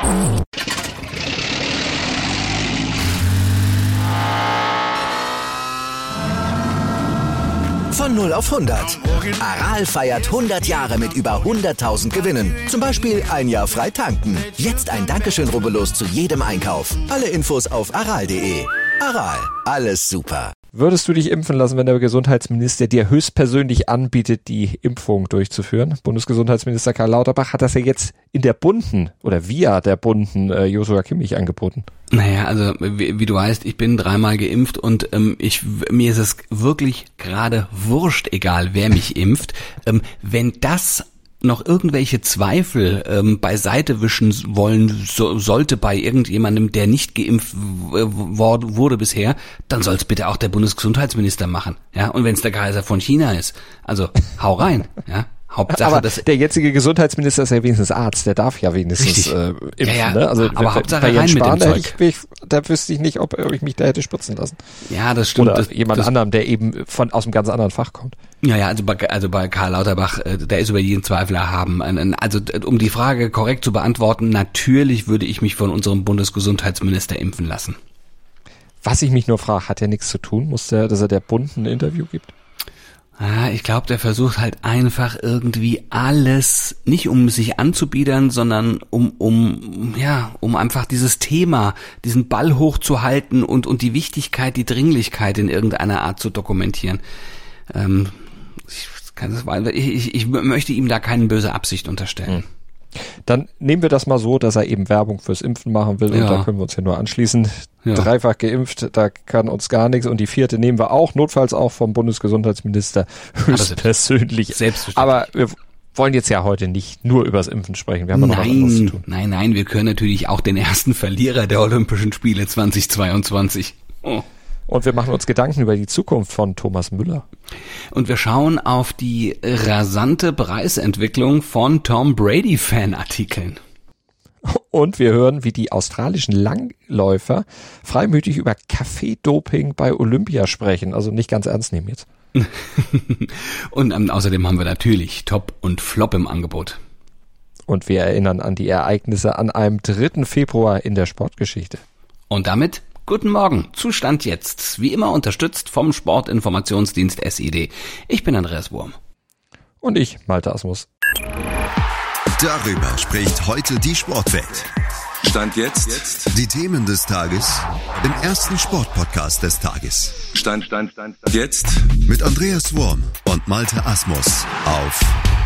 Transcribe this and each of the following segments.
Von 0 auf 100. Aral feiert 100 Jahre mit über 100.000 Gewinnen. Zum Beispiel ein Jahr frei tanken. Jetzt ein Dankeschön, rubbellos zu jedem Einkauf. Alle Infos auf aral.de. Aral, alles super. Würdest du dich impfen lassen, wenn der Gesundheitsminister dir höchstpersönlich anbietet, die Impfung durchzuführen? Bundesgesundheitsminister Karl Lauterbach hat das ja jetzt in der bunten oder via der bunten Joshua Kimmich angeboten. Naja, also wie du weißt, ich bin 3-mal geimpft und mir ist es wirklich gerade wurscht, egal wer mich impft. Wenn das noch irgendwelche Zweifel beiseite wischen wollen sollte bei irgendjemandem, der nicht geimpft wurde bisher, dann soll es bitte auch der Bundesgesundheitsminister machen. Ja, und wenn es der Kaiser von China ist, also hau rein, ja. Hauptsache, aber der jetzige Gesundheitsminister ist ja wenigstens Arzt, der darf ja wenigstens impfen. Ja, ne? Also aber Hauptsache bei rein Jens mit dem Spahn, Zeug. Da wüsste ich nicht, ob ich mich da hätte spritzen lassen. Ja, das stimmt. Oder jemand anderem, der eben aus einem ganz anderen Fach kommt. Ja, also bei Karl Lauterbach, der ist über jeden Zweifel erhaben. Also um die Frage korrekt zu beantworten, natürlich würde ich mich von unserem Bundesgesundheitsminister impfen lassen. Was ich mich nur frage, hat ja nichts zu tun, dass er der Bund ein Interview gibt? Ich glaube, der versucht halt einfach irgendwie alles, nicht um sich anzubiedern, sondern um einfach dieses Thema, diesen Ball hochzuhalten und die Wichtigkeit, die Dringlichkeit in irgendeiner Art zu dokumentieren. Ich möchte ihm da keine böse Absicht unterstellen. Dann nehmen wir das mal so, dass er eben Werbung fürs Impfen machen will und da können wir uns ja nur anschließen. Ja. 3-fach geimpft, da kann uns gar nichts und die 4. nehmen wir auch, notfalls auch vom Bundesgesundheitsminister höchstpersönlich. Selbstverständlich. Aber wir wollen jetzt ja heute nicht nur übers Impfen sprechen, wir haben noch was anderes zu tun. Nein, wir können natürlich auch den ersten Verlierer der Olympischen Spiele 2022. Und wir machen uns Gedanken über die Zukunft von Thomas Müller. Und wir schauen auf die rasante Preisentwicklung von Tom Brady-Fanartikeln. Und wir hören, wie die australischen Langläufer freimütig über Kaffeedoping bei Olympia sprechen. Also nicht ganz ernst nehmen jetzt. Und außerdem haben wir natürlich Top und Flop im Angebot. Und wir erinnern an die Ereignisse an einem 3. Februar in der Sportgeschichte. Und damit guten Morgen, Zustand jetzt. Wie immer unterstützt vom Sportinformationsdienst SID. Ich bin Andreas Wurm. Und ich, Malte Asmus. Darüber spricht heute die Sportwelt. Stand jetzt. Die Themen des Tages im ersten Sportpodcast des Tages. Stand jetzt. Mit Andreas Wurm und Malte Asmus auf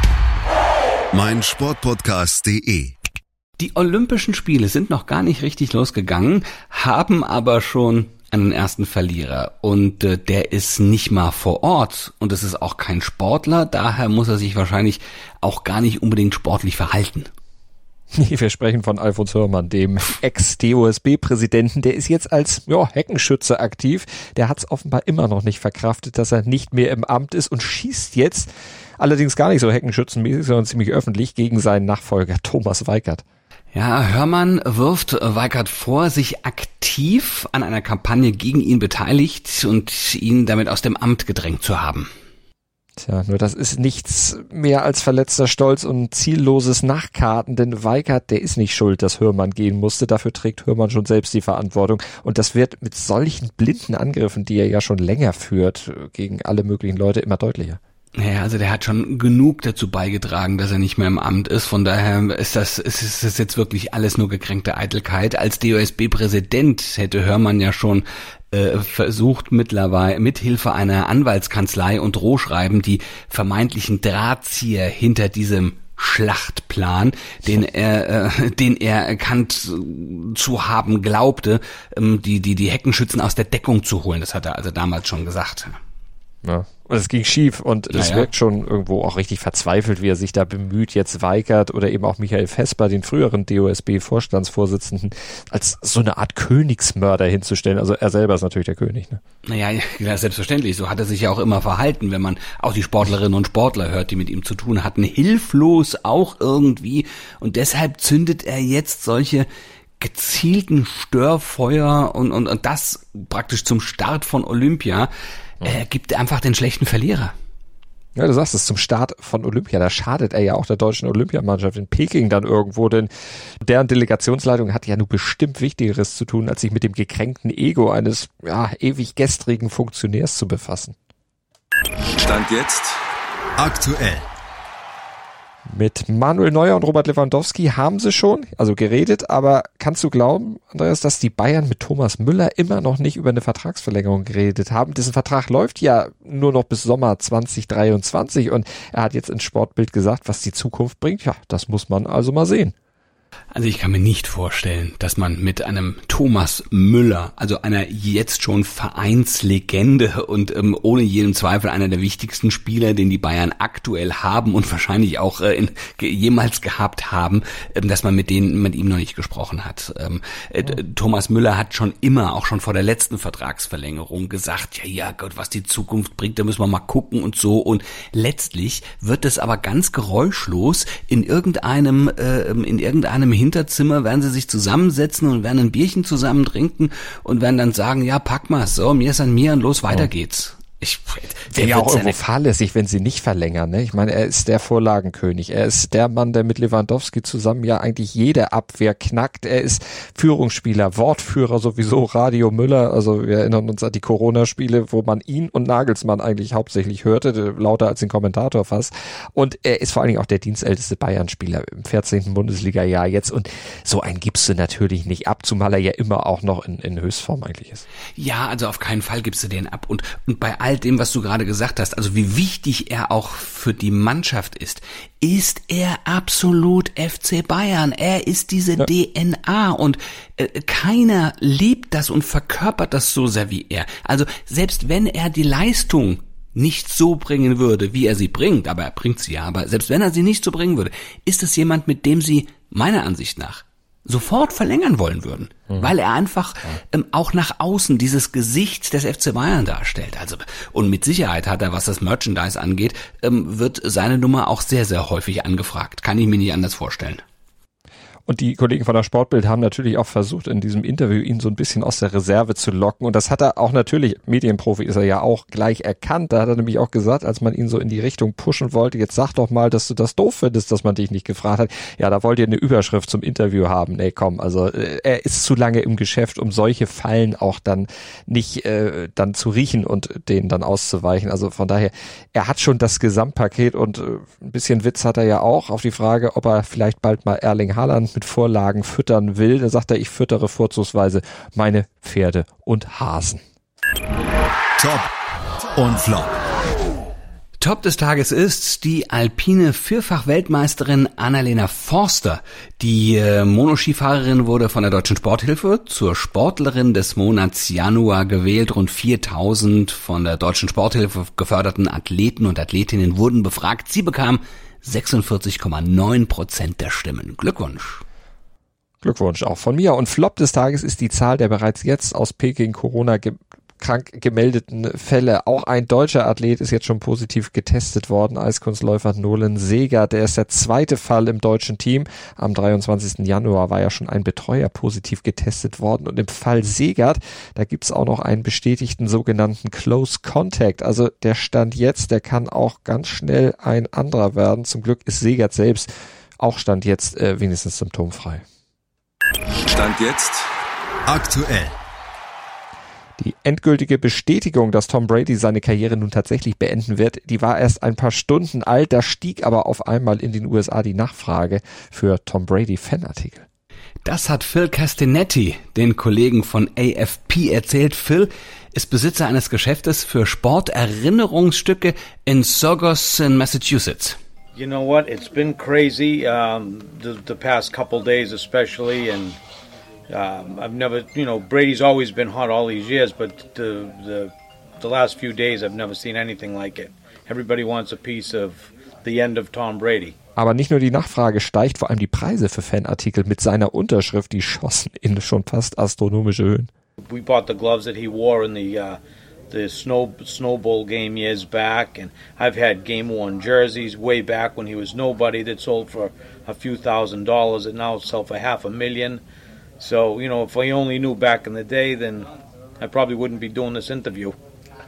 meinsportpodcast.de. Die Olympischen Spiele sind noch gar nicht richtig losgegangen, haben aber schon einen ersten Verlierer und der ist nicht mal vor Ort und es ist auch kein Sportler, daher muss er sich wahrscheinlich auch gar nicht unbedingt sportlich verhalten. Wir sprechen von Alfons Hörmann, dem Ex-DOSB-Präsidenten, der ist jetzt als Heckenschütze aktiv, der hat es offenbar immer noch nicht verkraftet, dass er nicht mehr im Amt ist und schießt jetzt, allerdings gar nicht so heckenschützenmäßig, sondern ziemlich öffentlich gegen seinen Nachfolger Thomas Weikert. Ja, Hörmann wirft Weikert vor, sich aktiv an einer Kampagne gegen ihn beteiligt und ihn damit aus dem Amt gedrängt zu haben. Tja, nur das ist nichts mehr als verletzter Stolz und zielloses Nachkarten, denn Weikert, der ist nicht schuld, dass Hörmann gehen musste, dafür trägt Hörmann schon selbst die Verantwortung und das wird mit solchen blinden Angriffen, die er ja schon länger führt, gegen alle möglichen Leute immer deutlicher. Naja, also der hat schon genug dazu beigetragen, dass er nicht mehr im Amt ist. Von daher ist das jetzt wirklich alles nur gekränkte Eitelkeit. Als DOSB-Präsident hätte Hörmann ja schon versucht, mittlerweile mithilfe einer Anwaltskanzlei und Drohschreiben die vermeintlichen Drahtzieher hinter diesem Schlachtplan, den er erkannt zu haben glaubte, die Heckenschützen aus der Deckung zu holen. Das hat er also damals schon gesagt. Ja. Und es ging schief und es wirkt schon irgendwo auch richtig verzweifelt, wie er sich da bemüht, jetzt Weikert oder eben auch Michael Vesper, den früheren DOSB-Vorstandsvorsitzenden, als so eine Art Königsmörder hinzustellen. Also er selber ist natürlich der König, ne? Naja, ja, selbstverständlich. So hat er sich ja auch immer verhalten, wenn man auch die Sportlerinnen und Sportler hört, die mit ihm zu tun hatten. Hilflos auch irgendwie. Und deshalb zündet er jetzt solche gezielten Störfeuer und das praktisch zum Start von Olympia. Gibt einfach den schlechten Verlierer. Ja, du sagst es, zum Start von Olympia, da schadet er ja auch der deutschen Olympiamannschaft in Peking dann irgendwo, denn deren Delegationsleitung hat ja nun bestimmt Wichtigeres zu tun, als sich mit dem gekränkten Ego eines ewig gestrigen Funktionärs zu befassen. Stand jetzt aktuell. Mit Manuel Neuer und Robert Lewandowski haben sie schon, also geredet, aber kannst du glauben, Andreas, dass die Bayern mit Thomas Müller immer noch nicht über eine Vertragsverlängerung geredet haben? Dessen Vertrag läuft ja nur noch bis Sommer 2023 und er hat jetzt ins Sportbild gesagt, was die Zukunft bringt. Ja, das muss man also mal sehen. Also ich kann mir nicht vorstellen, dass man mit einem Thomas Müller, also einer jetzt schon Vereinslegende und ohne jeden Zweifel einer der wichtigsten Spieler, den die Bayern aktuell haben und wahrscheinlich auch jemals gehabt haben, dass man mit ihm noch nicht gesprochen hat. Thomas Müller hat schon immer, auch schon vor der letzten Vertragsverlängerung gesagt, ja Gott, was die Zukunft bringt, da müssen wir mal gucken und so. Und letztlich wird es aber ganz geräuschlos in irgendeinem Hinterzimmer werden sie sich zusammensetzen und werden ein Bierchen zusammen trinken und werden dann sagen, ja, pack mal, so, mir ist an mir und los, weiter geht's. Wäre ja auch irgendwo fahrlässig, wenn sie nicht verlängern. Ne? Ich meine, er ist der Vorlagenkönig. Er ist der Mann, der mit Lewandowski zusammen ja eigentlich jede Abwehr knackt. Er ist Führungsspieler, Wortführer sowieso, Radio Müller. Also wir erinnern uns an die Corona-Spiele, wo man ihn und Nagelsmann eigentlich hauptsächlich hörte, lauter als den Kommentator fast. Und er ist vor allen Dingen auch der dienstälteste Bayern-Spieler im 14. Bundesliga-Jahr jetzt. Und so einen gibst du natürlich nicht ab, zumal er ja immer auch noch in Höchstform eigentlich ist. Ja, also auf keinen Fall gibst du den ab. Und bei all dem, was du gerade gesagt hast, also wie wichtig er auch für die Mannschaft ist er absolut FC Bayern. Er ist diese DNA und keiner liebt das und verkörpert das so sehr wie er. Also selbst wenn er die Leistung nicht so bringen würde, wie er sie bringt, aber er bringt sie ja, aber selbst wenn er sie nicht so bringen würde, ist es jemand, mit dem sie meiner Ansicht nach sofort verlängern wollen würden, weil er einfach auch nach außen dieses Gesicht des FC Bayern darstellt. Also und mit Sicherheit hat er, was das Merchandise angeht, wird seine Nummer auch sehr, sehr häufig angefragt. Kann ich mir nicht anders vorstellen. Und die Kollegen von der Sportbild haben natürlich auch versucht, in diesem Interview ihn so ein bisschen aus der Reserve zu locken. Und das hat er auch natürlich, Medienprofi ist er ja auch, gleich erkannt. Da hat er nämlich auch gesagt, als man ihn so in die Richtung pushen wollte, jetzt sag doch mal, dass du das doof findest, dass man dich nicht gefragt hat. Ja, da wollt ihr eine Überschrift zum Interview haben. Nee, komm, also er ist zu lange im Geschäft, um solche Fallen auch dann nicht dann zu riechen und denen dann auszuweichen. Also von daher, er hat schon das Gesamtpaket und ein bisschen Witz hat er ja auch auf die Frage, ob er vielleicht bald mal Erling Haaland mit Vorlagen füttern will. Da sagt er, ich füttere vorzugsweise meine Pferde und Hasen. Top und Flop. Top des Tages ist die alpine Vierfach-Weltmeisterin Annalena Forster. Die Monoskifahrerin wurde von der Deutschen Sporthilfe zur Sportlerin des Monats Januar gewählt. Rund 4000 von der Deutschen Sporthilfe geförderten Athleten und Athletinnen wurden befragt. Sie bekam 46,9% der Stimmen. Glückwunsch. Glückwunsch auch von mir. Und Flop des Tages ist die Zahl der bereits jetzt aus Peking Corona-krank gemeldeten Fälle. Auch ein deutscher Athlet ist jetzt schon positiv getestet worden. Eiskunstläufer Nolan Segert, der ist der zweite Fall im deutschen Team. Am 23. Januar war ja schon ein Betreuer positiv getestet worden. Und im Fall Segert, da gibt's auch noch einen bestätigten sogenannten Close Contact. Also der Stand jetzt, der kann auch ganz schnell ein anderer werden. Zum Glück ist Segert selbst auch Stand jetzt wenigstens symptomfrei. Stand jetzt aktuell. Die endgültige Bestätigung, dass Tom Brady seine Karriere nun tatsächlich beenden wird, die war erst ein paar Stunden alt. Da stieg aber auf einmal in den USA die Nachfrage für Tom Brady-Fanartikel. Das hat Phil Castanetti, den Kollegen von AFP, erzählt. Phil ist Besitzer eines Geschäftes für Sporterinnerungsstücke in Saugus in Massachusetts. You know what? It's been crazy the past couple days, especially, and I've never, Brady's always been hot all these years, but the last few days I've never seen anything like it. Everybody wants a piece of the end of Tom Brady. Aber nicht nur die Nachfrage steigt, vor allem die Preise für Fanartikel mit seiner Unterschrift, die schossen in schon fast astronomische Höhen. We bought the gloves that he wore in the Snow Bowl game years back, and I've had game-worn jerseys way back when he was nobody that sold for a few $1,000s that now sell for $500,000. So, if I only knew back in the day, then I probably wouldn't be doing this interview.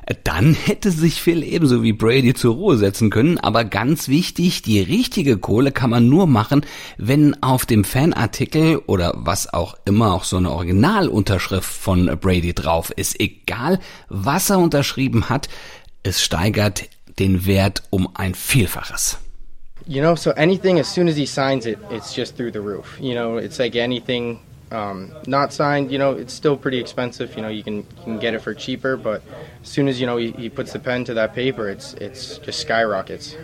Dann hätte sich Phil ebenso wie Brady zur Ruhe setzen können, aber ganz wichtig, die richtige Kohle kann man nur machen, wenn auf dem Fanartikel oder was auch immer auch so eine Originalunterschrift von Brady drauf ist. Egal, was er unterschrieben hat, es steigert den Wert um ein Vielfaches. You know, so anything, as soon as he signs it, it's just through the roof. You know, it's like anything not signed, you know, it's still pretty expensive. You know, you can get it for cheaper, but as soon as, you know, he puts the pen to that paper, it's just skyrockets.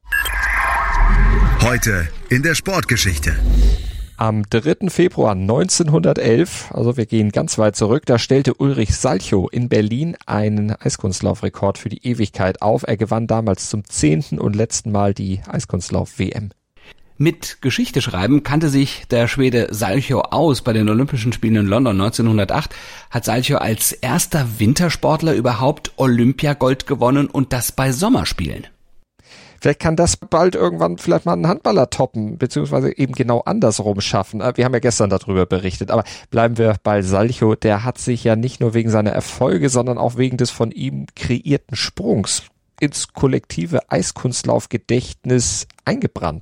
Heute in der Sportgeschichte. Am 3. Februar 1911, also wir gehen ganz weit zurück, da stellte Ulrich Salchow in Berlin einen Eiskunstlaufrekord für die Ewigkeit auf. Er gewann damals zum 10. und letzten Mal die Eiskunstlauf-WM. Mit Geschichte schreiben kannte sich der Schwede Salchow aus. Bei den Olympischen Spielen in London 1908 hat Salchow als erster Wintersportler überhaupt Olympiagold gewonnen und das bei Sommerspielen. Vielleicht kann das bald irgendwann vielleicht mal einen Handballer toppen, beziehungsweise eben genau andersrum schaffen. Wir haben ja gestern darüber berichtet, aber bleiben wir bei Salchow. Der hat sich ja nicht nur wegen seiner Erfolge, sondern auch wegen des von ihm kreierten Sprungs ins kollektive Eiskunstlaufgedächtnis eingebrannt.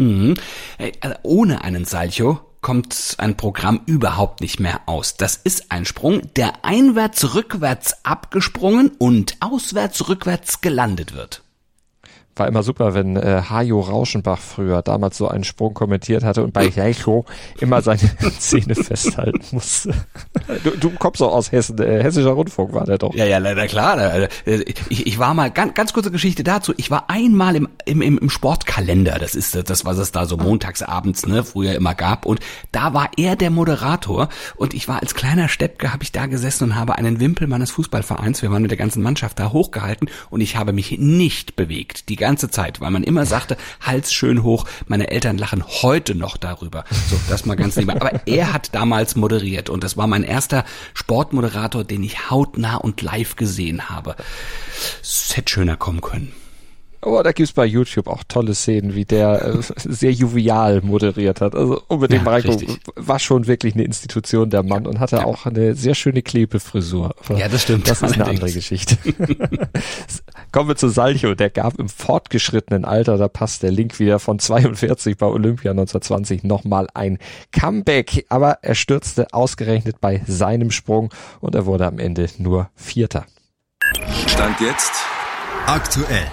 Also ohne einen Salchow kommt ein Programm überhaupt nicht mehr aus. Das ist ein Sprung, der einwärts-rückwärts abgesprungen und auswärts-rückwärts gelandet wird. War immer super, wenn Hajo Rauschenbach früher damals so einen Sprung kommentiert hatte und bei Salchow immer seine Zähne festhalten musste. Du kommst doch aus Hessen, Hessischer Rundfunk war der doch. Ja, leider klar. Ich war mal, ganz kurze Geschichte dazu, ich war einmal im Sportkalender, das ist das, was es da so montagsabends früher immer gab, und da war er der Moderator und ich war als kleiner Steppke, habe ich da gesessen und habe einen Wimpel meines Fußballvereins, wir waren mit der ganzen Mannschaft da hochgehalten und ich habe mich nicht bewegt, die ganze Zeit, weil man immer sagte, Hals schön hoch, meine Eltern lachen heute noch darüber. So, das mal ganz nebenbei. Aber er hat damals moderiert und das war mein erster Sportmoderator, den ich hautnah und live gesehen habe. Es hätte schöner kommen können. Oh, da gibt's bei YouTube auch tolle Szenen, wie der sehr jovial moderiert hat. Also unbedingt mal reingucken. War schon wirklich eine Institution, der Mann, und hatte auch eine sehr schöne Klebefrisur. Ja, das stimmt. Das ist eine andere Geschichte. Kommen wir zu Salchow. Der gab im fortgeschrittenen Alter, da passt der Link wieder, von 42 bei Olympia 1920 nochmal ein Comeback. Aber er stürzte ausgerechnet bei seinem Sprung und er wurde am Ende nur Vierter. Stand jetzt aktuell.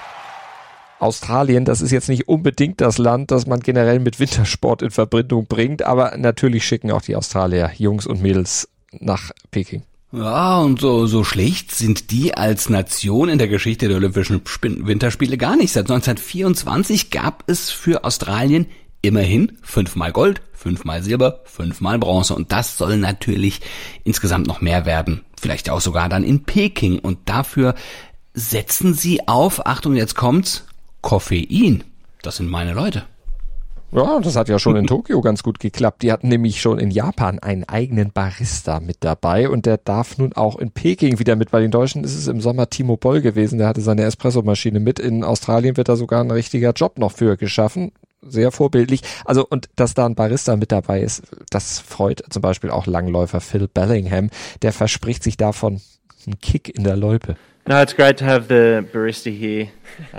Australien, das ist jetzt nicht unbedingt das Land, das man generell mit Wintersport in Verbindung bringt, aber natürlich schicken auch die Australier Jungs und Mädels nach Peking. Ja, und so schlecht sind die als Nation in der Geschichte der Olympischen Winterspiele gar nicht. Seit 1924 gab es für Australien immerhin 5-mal Gold, 5-mal Silber, 5-mal Bronze, und das soll natürlich insgesamt noch mehr werden. Vielleicht auch sogar dann in Peking, und dafür setzen sie auf, Achtung, jetzt kommt's, Koffein. Das sind meine Leute. Ja, das hat ja schon in Tokio ganz gut geklappt. Die hatten nämlich schon in Japan einen eigenen Barista mit dabei und der darf nun auch in Peking wieder mit. Bei den Deutschen ist es im Sommer Timo Boll gewesen, der hatte seine Espressomaschine mit. In Australien wird da sogar ein richtiger Job noch für geschaffen. Sehr vorbildlich. Also, und dass da ein Barista mit dabei ist, das freut zum Beispiel auch Langläufer Phil Bellingham. Der verspricht sich davon einen Kick in der Loipe. No, it's great to have the barista here.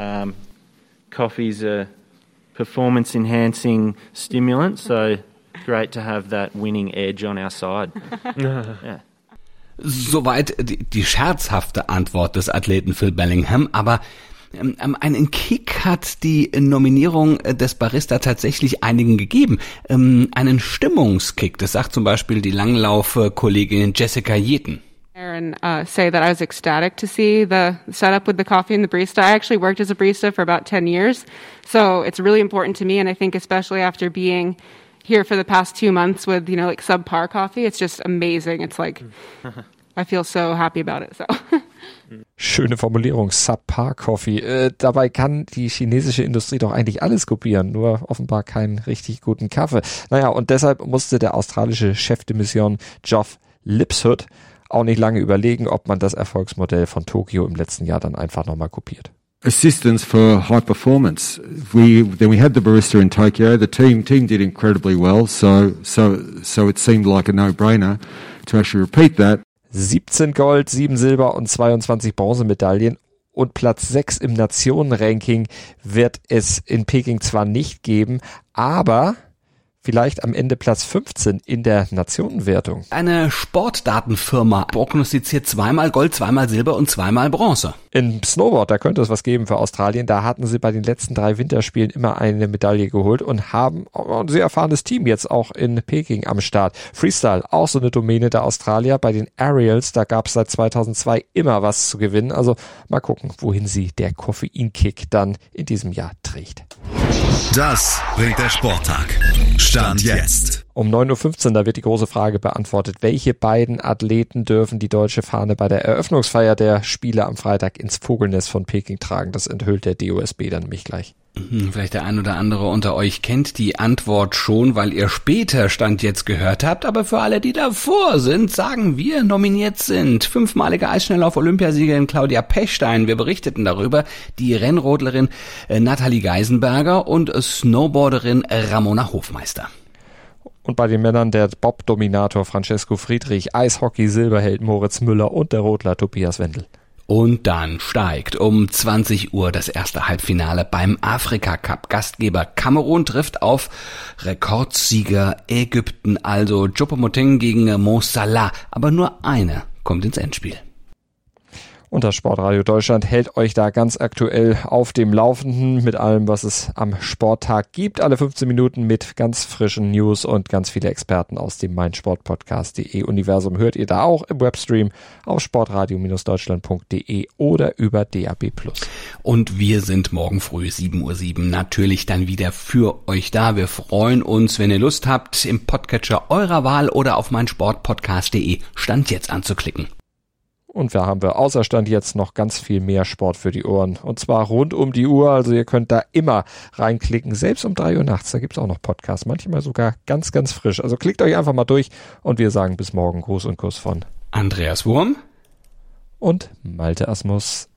Coffee's a performance-enhancing stimulant, so great to have that winning edge on our side. Yeah. Soweit die scherzhafte Antwort des Athleten Phil Bellingham, aber einen Kick hat die Nominierung des Barista tatsächlich einigen gegeben. Einen Stimmungskick, das sagt zum Beispiel die Langlauf-Kollegin Jessica Jeten. And say that I was ecstatic to see the setup with the coffee and the barista. I actually worked as a barista for about 10 years, so it's really important to me, and I think especially after being here for the past 2 months with, like subpar coffee, it's just amazing. It's like, I feel so happy about it, so. Schöne Formulierung, Subpar Coffee. Dabei kann die chinesische Industrie doch eigentlich alles kopieren, nur offenbar keinen richtig guten Kaffee. Naja, und deshalb musste der australische Chef de Mission Geoff Lipshood auch nicht lange überlegen, ob man das Erfolgsmodell von Tokio im letzten Jahr dann einfach nochmal kopiert. Assistance for high performance. We had the barista in Tokyo. The team did incredibly well, so it seemed like a no-brainer to actually repeat that. 17 Gold, 7 Silber und 22 Bronzemedaillen. Und Platz 6 im Nationenranking wird es in Peking zwar nicht geben, aber vielleicht am Ende Platz 15 in der Nationenwertung. Eine Sportdatenfirma prognostiziert 2-mal Gold, 2-mal Silber und 2-mal Bronze. Im Snowboard, da könnte es was geben für Australien. Da hatten sie bei den letzten 3 Winterspielen immer eine Medaille geholt und haben ein sehr erfahrenes Team jetzt auch in Peking am Start. Freestyle, auch so eine Domäne der Australier. Bei den Aerials, da gab es seit 2002 immer was zu gewinnen. Also mal gucken, wohin sie der Koffeinkick dann in diesem Jahr trägt. Das bringt der Sporttag. Stand jetzt. Um 9.15 Uhr, da wird die große Frage beantwortet, welche beiden Athleten dürfen die deutsche Fahne bei der Eröffnungsfeier der Spiele am Freitag ins Vogelnest von Peking tragen. Das enthüllt der DOSB dann nämlich gleich. Vielleicht der ein oder andere unter euch kennt die Antwort schon, weil ihr später Stand jetzt gehört habt, aber für alle, die davor sind, sagen wir, nominiert sind 5-malige Eisschnelllauf-Olympiasiegerin Claudia Pechstein, wir berichteten darüber, die Rennrodlerin Nathalie Geisenberger und Snowboarderin Ramona Hofmeister. Und bei den Männern der Bob-Dominator Francesco Friedrich, Eishockey-Silberheld Moritz Müller und der Rodler Tobias Wendel. Und dann steigt um 20 Uhr das erste Halbfinale beim Afrika-Cup. Gastgeber Kamerun trifft auf Rekordsieger Ägypten, also Choupo-Moting gegen Mo Salah. Aber nur eine kommt ins Endspiel. Und das Sportradio Deutschland hält euch da ganz aktuell auf dem Laufenden mit allem, was es am Sporttag gibt. Alle 15 Minuten mit ganz frischen News und ganz viele Experten aus dem meinsportpodcast.de Universum hört ihr da auch im Webstream auf sportradio-deutschland.de oder über DAB+. Und wir sind morgen früh 7:07 Uhr natürlich dann wieder für euch da. Wir freuen uns, wenn ihr Lust habt, im Podcatcher eurer Wahl oder auf meinsportpodcast.de Stand jetzt anzuklicken. Und wir haben außer Stand jetzt noch ganz viel mehr Sport für die Ohren. Und zwar rund um die Uhr. Also ihr könnt da immer reinklicken. Selbst um 3 Uhr nachts. Da gibt's auch noch Podcasts. Manchmal sogar ganz, ganz frisch. Also klickt euch einfach mal durch. Und wir sagen bis morgen Gruß und Kuss von Andreas Wurm und Malte Asmus.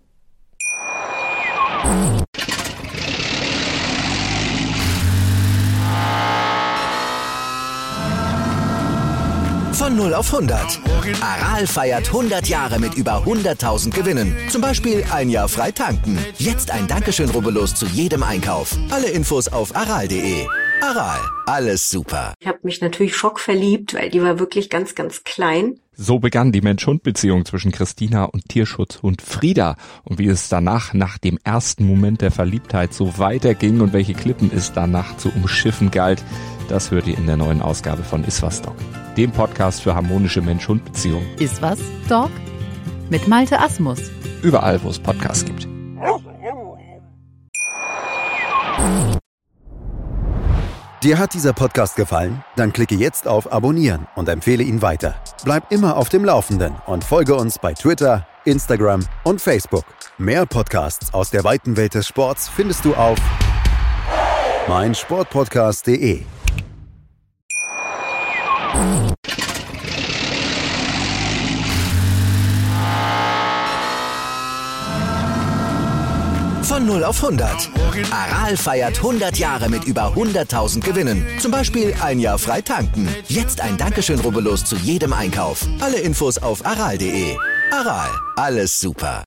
Von 0 auf 100. Aral feiert 100 Jahre mit über 100.000 Gewinnen. Zum Beispiel ein Jahr frei tanken. Jetzt ein Dankeschön, rubbellos zu jedem Einkauf. Alle Infos auf aral.de. Aral, alles super. Ich habe mich natürlich schockverliebt, weil die war wirklich ganz, ganz klein. So begann die Mensch-Hund-Beziehung zwischen Christina und Tierschutzhund Frieda. Und wie es danach, nach dem ersten Moment der Verliebtheit, so weiterging und welche Klippen es danach zu umschiffen galt, das hört ihr in der neuen Ausgabe von Iswas Dog, dem Podcast für harmonische Mensch-Hund-Beziehungen. Iswas Dog mit Malte Asmus. Überall, wo es Podcasts gibt. Dir hat dieser Podcast gefallen? Dann klicke jetzt auf Abonnieren und empfehle ihn weiter. Bleib immer auf dem Laufenden und folge uns bei Twitter, Instagram und Facebook. Mehr Podcasts aus der weiten Welt des Sports findest du auf meinsportpodcast.de. Von 0 auf 100. Aral feiert 100 Jahre mit über 100.000 Gewinnen. Zum Beispiel ein Jahr frei tanken. Jetzt ein Dankeschön, rubbellos zu jedem Einkauf. Alle Infos auf aral.de. Aral, alles super.